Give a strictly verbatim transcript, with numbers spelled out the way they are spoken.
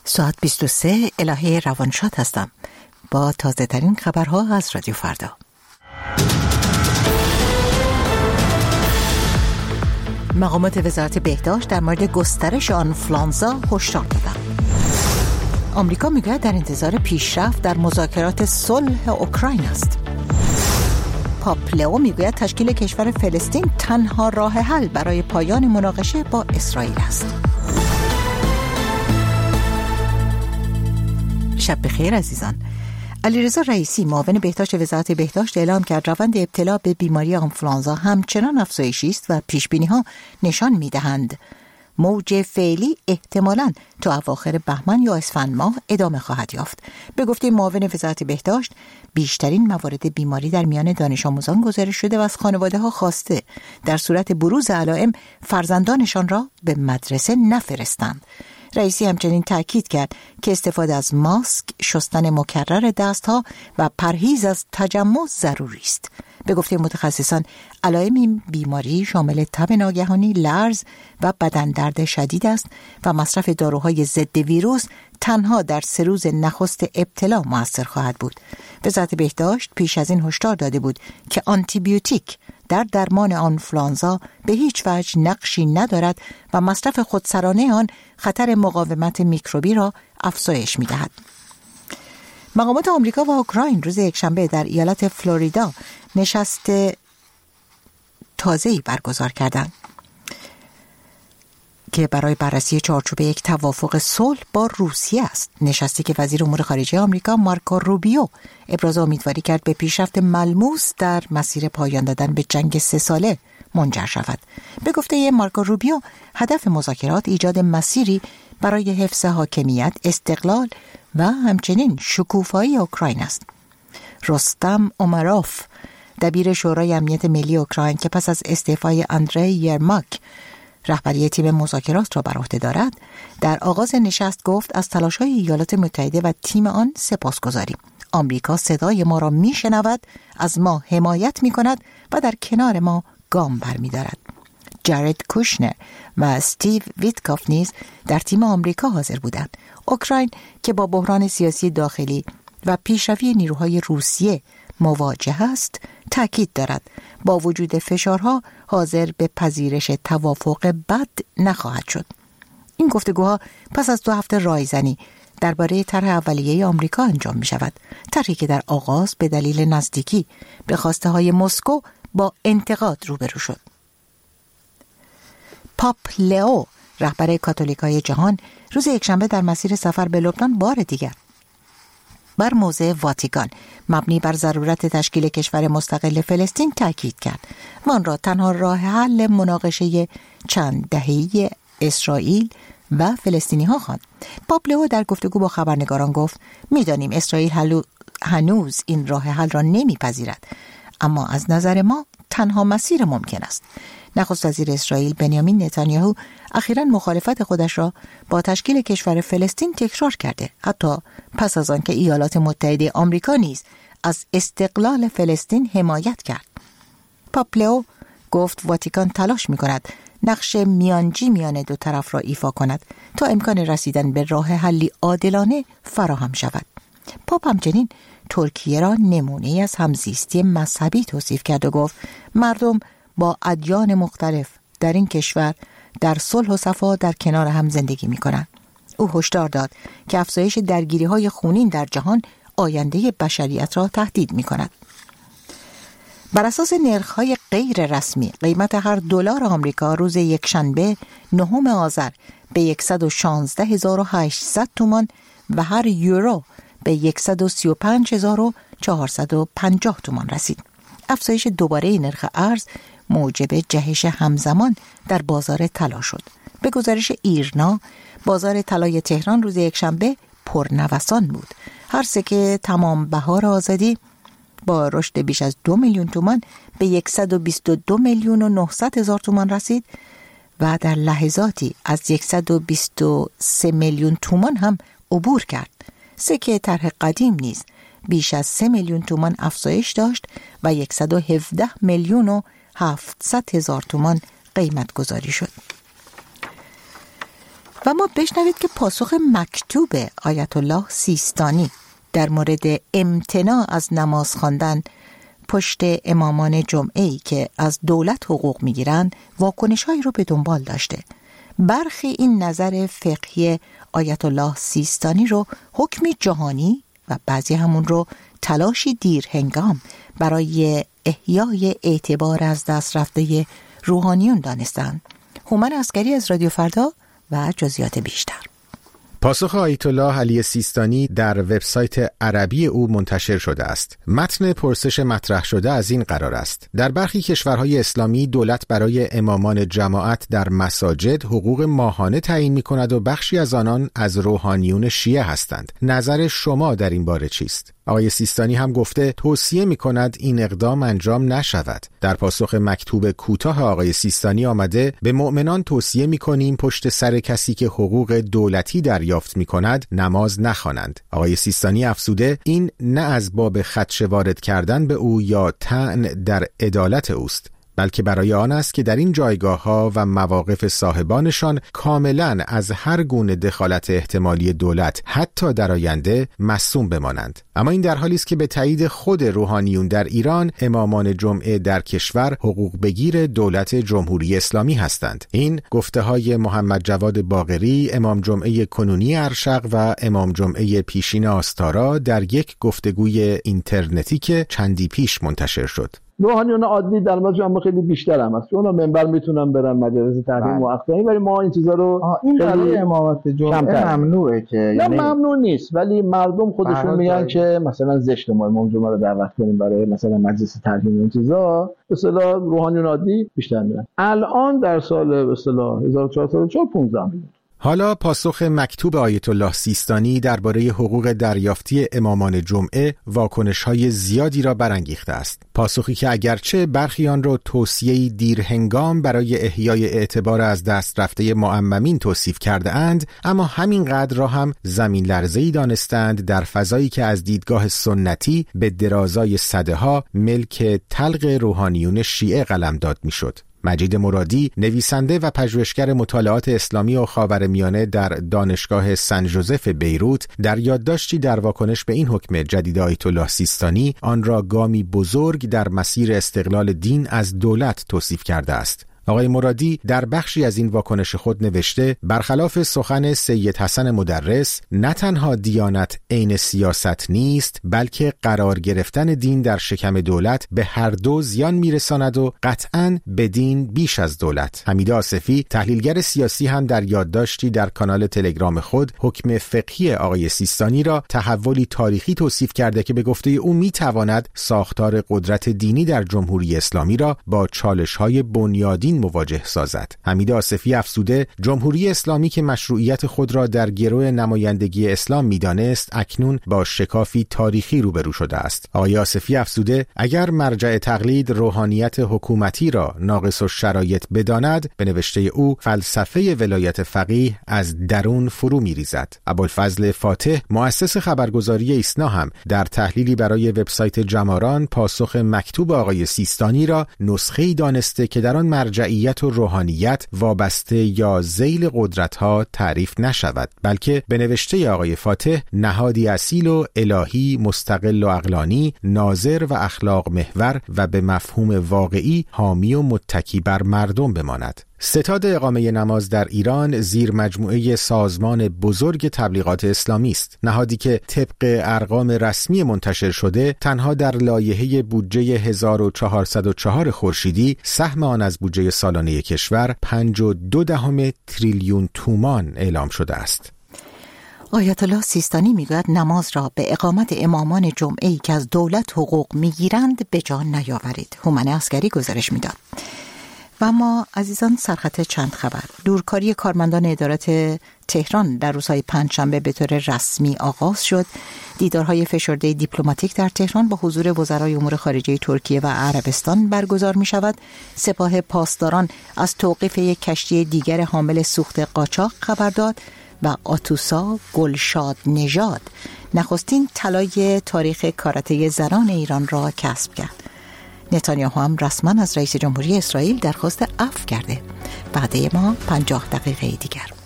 ساعت بیست و سه الهه روانشاد هستم با تازه ترین خبرها از رادیو فردا. مقامات وزارت بهداشت در مورد گسترش آنفلانزا هشدار دادند. آمریکا میگوید در انتظار پیشرفت در مذاکرات صلح اوکراین است. پاپ لئو میگوید تشکیل کشور فلسطین تنها راه حل برای پایان مناقشه با اسرائیل است. شب بخیر عزیزان. علیرضا رئیسی معاون بهداشت وزارت بهداشت اعلام کرد روند ابتلا به بیماری آنفلانزا همچنان افزایشی است و پیش‌بینی‌ها نشان می‌دهند موج فعلی احتمالاً تا اواخر بهمن یا اسفند ماه ادامه خواهد یافت. به گفته معاون وزارت بهداشت بیشترین موارد بیماری در میان دانش آموزان گزارش شده و از خانواده‌ها خواسته در صورت بروز علائم فرزندانشان را به مدرسه نفرستند. رئیسی همچنین تاکید کرد که استفاده از ماسک، شستن مکرر دستها و پرهیز از تجمع ضروری است. به گفته متخصصان علائم این بیماری شامل تب ناگهانی، لرز و بدن درد شدید است و مصرف داروهای ضد ویروس تنها در سه روز نخست ابتلا مؤثر خواهد بود. وزارت بهداشت پیش از این هشدار داده بود که آنتی بیوتیک در درمان آنفلانزا به هیچ وجه نقشی ندارد و مصرف خودسرانه آن خطر مقاومت میکروبی را افزایش می‌دهد. مقامات آمریکا و اوکراین روز یکشنبه در ایالت فلوریدا نشست تازه‌ای برگزار کردند که برای بررسی چارچوب یک توافق صلح با روسیه است. نشستی که وزیر امور خارجه آمریکا مارکو روبیو ابراز امیدواری کرد به پیشرفت ملموس در مسیر پایان دادن به جنگ سه ساله منجر شود. به گفته مارکو روبیو هدف مذاکرات ایجاد مسیری برای حفظ حاکمیت، استقلال و همچنین شکوفایی اوکراین است. رستم اومروف دبیر شورای امنیت ملی اوکراین که پس از استعفای اندری یرماک رهبری تیم مذاکرات را بر عهده دارد، در آغاز نشست گفت از تلاش‌های ایالات متحده و تیم آن سپاسگزاریم. آمریکا صدای ما را میشنود، از ما حمایت میکند و در کنار ما گام برمی‌دارد. جارد کوشنر و استیو ویتکاف نیز در تیم آمریکا حاضر بودند. اوکراین که با بحران سیاسی داخلی و پیشروی نیروهای روسیه مواجه است، تأکید دارد با وجود فشارها حاضر به پذیرش توافق بد نخواهد شد. این گفتگوها پس از دو هفته رایزنی درباره طرح اولیه آمریکا انجام می شود. طرحی که در آغاز به دلیل نزدیکی به خواسته های مسکو با انتقاد روبرو شد. پاپ لئو رهبر کاتولیکای جهان روز یکشنبه در مسیر سفر به لبنان بار دیگر بر موضع واتیکان مبنی بر ضرورت تشکیل کشور مستقل فلسطین تاکید کرد و آن را تنها راه حل مناقشه چند دهه‌ای اسرائیل و فلسطینی ها خواند. پاپ لئو در گفتگو با خبرنگاران گفت می‌دانیم اسرائیل هنوز این راه حل را نمی‌پذیرد، اما از نظر ما تنها مسیر ممکن است. نخست وزیر اسرائیل بنیامین نتانیاهو اخیراً مخالفت خودش را با تشکیل کشور فلسطین تکرار کرده، حتی پس از آن که ایالات متحده آمریکا نیز از استقلال فلسطین حمایت کرد. پاپ لئو گفت واتیکان تلاش می‌کند نقش میانجی میان دو طرف را ایفا کند تا امکان رسیدن به راه حلی عادلانه فراهم شود. پاپ همچنین ترکیه را نمونه‌ای از همزیستی مذهبی توصیف کرد و گفت مردم با ادیان مختلف در این کشور در صلح و صفا در کنار هم زندگی می‌کنند. او هشدار داد که افزایش درگیری‌های خونین در جهان آینده بشریت را تهدید می‌کند. بر اساس نرخ‌های غیر رسمی قیمت هر دلار آمریکا روز یکشنبه نهم آذر به صد و شانزده هزار و هشتصد تومان و هر یورو به صد و سی و پنج هزار و چهارصد و پنجاه تومان رسید. افزایش دوباره نرخ ارز موجب جهش همزمان در بازار طلا شد. به گزارش ایرنا بازار طلای تهران روز یکشنبه پرنوسان بود. هر سکه تمام بهار آزادی با رشد بیش از دو میلیون تومان به صد و بیست و دو میلیون و نهصد هزار تومان رسید و در لحظاتی از صد و بیست و سه میلیون تومان هم عبور کرد. سکه طرح قدیم نیز بیش از سه میلیون تومان افزایش داشت و صد و هفده میلیون و هفتصد هزار تومان قیمت گذاری شد. و ما بشنوید که پاسخ مکتوب آیت الله سیستانی در مورد امتناع از نماز خواندن پشت امامان جمعه‌ای که از دولت حقوق میگیرند واکنش‌هایی رو به دنبال داشته. برخی این نظر فقهی آیت الله سیستانی رو حکمی جهانی و بعضی همون رو تلاشی دیر هنگام برای احیای اعتبار از دست رفته روحانیون دانستند. هومن عسکری از رادیو فردا و جزئیات بیشتر. پاسخ آیت الله علی سیستانی در وبسایت عربی او منتشر شده است. متن پرسش مطرح شده از این قرار است: در برخی کشورهای اسلامی دولت برای امامان جماعت در مساجد حقوق ماهانه تعیین می‌کند و بخشی از آنان از روحانیون شیعه هستند. نظر شما در این باره چیست؟ آقای سیستانی هم گفته توصیه می‌کند این اقدام انجام نشود. در پاسخ مکتوب کوتاه آقای سیستانی آمده: به مؤمنان توصیه می‌کنیم پشت سر کسی که حقوق دولتی دریافت می‌کند نماز نخوانند. آقای سیستانی افزوده این نه از باب خدشه وارد کردن به او یا طعن در عدالت اوست، بلکه برای آن است که در این جایگاه‌ها و مواقف صاحبانشان کاملاً از هر گونه دخالت احتمالی دولت حتی در آینده مصون بمانند. اما این در حالی است که به تایید خود روحانیون در ایران امامان جمعه در کشور حقوق بگیر دولت جمهوری اسلامی هستند. این گفته‌های محمد جواد باقری، امام جمعه کنونی ارشق و امام جمعه پیشین آستارا در یک گفتگوی اینترنتی که چندی پیش منتشر شد. روحانیون عادی در مورد جنبه خیلی بیشتر هم هست. اونا منبر میتونن برن مجالس تحریم و اخلاقی، ولی ما این چیزا رو این برای امامت جمعه ممنوعه که نه یعنی ممنوع نیست، ولی مردم خودشون میگن که مثلا زشت ما امام جمعه رو دعوت کنیم برای مثلا مجلس تحریم این چیزا. به اصطلاح روحانیون عادی بیشتر میرن. الان در سال به اصطلاح هزار و چهارصد و چهار پانزده میلیون. حالا پاسخ مکتوب آیت الله سیستانی درباره حقوق دریافتی امامان جمعه واکنش‌های زیادی را برانگیخته است. پاسخی که اگرچه برخی آن را توصیه‌ای دیرهنگام برای احیای اعتبار از دست رفته معممین توصیف کرده اند، اما همینقدر را هم زمین لرزه‌ای دانستند در فضایی که از دیدگاه سنتی به درازای صدها ملک تلق روحانیون شیعه قلمداد می‌شد. مجید مرادی، نویسنده و پژوهشگر مطالعات اسلامی و خاورمیانه در دانشگاه سن ژوزف بیروت، در یادداشتی در واکنش به این حکم جدید آیت الله سیستانی آن را گامی بزرگ در مسیر استقلال دین از دولت توصیف کرده است. آقای مرادی در بخشی از این واکنش خود نوشته: برخلاف سخن سید حسن مدرس، نه تنها دیانت عین سیاست نیست، بلکه قرار گرفتن دین در شکم دولت به هر دو زیان میرساند و قطعاً به دین بیش از دولت. حمید آصفی، تحلیلگر سیاسی، هم در یادداشتی در کانال تلگرام خود حکم فقهی آقای سیستانی را تحولی تاریخی توصیف کرده که به گفته او میتواند ساختار قدرت دینی در جمهوری اسلامی را با چالش‌های بنیادی مواجه سازد. حمید آصفی افزوده جمهوری اسلامی که مشروعیت خود را در گرو نمایندگی اسلام میدانست اکنون با شکافی تاریخی روبرو شده است. آقای آصفی افزوده اگر مرجع تقلید روحانیت حکومتی را ناقص الشرایط بداند، به نوشته او فلسفه ولایت فقیه از درون فرو میریزد. ابوالفضل فاتح، مؤسس خبرگزاری ایسنا، هم در تحلیلی برای وبسایت جماران پاسخ مکتوب آقای سیستانی را نسخه‌ای دانسته که در آن مرجع مرجعیت و روحانیت وابسته یا ذیل قدرت‌ها تعریف نشود، بلکه به نوشته آقای فاتح نهادی اصیل و الهی، مستقل و عقلانی، ناظر و اخلاق محور و به مفهوم واقعی حامی و متکی بر مردم بماند. ستاد اقامه نماز در ایران زیر مجموعه سازمان بزرگ تبلیغات اسلامی است، نهادی که طبق ارقام رسمی منتشر شده تنها در لایحه بودجه هزار و چهارصد و چهار خورشیدی سهم آن از بودجه سالانه کشور پنج و دو دهم تریلیون تومان اعلام شده است. آیت الله سیستانی میگوید نماز را به اقامت امامان جمعه‌ای که از دولت حقوق میگیرند به جان نیاورید. هومن عسکری گزارش میداد. و ما عزیزان سرخط چند خبر. دورکاری کارمندان ادارات تهران در روزهای پنجشنبه به طور رسمی آغاز شد. دیدارهای فشرده دیپلماتیک در تهران با حضور وزرای امور خارجه ترکیه و عربستان برگزار می شود. سپاه پاسداران از توقیف یک کشتی دیگر حامل سوخت قاچاق خبر داد و آتوسا گلشاد نژاد نخستین طلای تاریخ کاراته زنان ایران را کسب کرد. نتانیاهو هم رسما از رئیس جمهوری اسرائیل درخواست عفو کرده. بعد ما پنجاه دقیقه دیگر.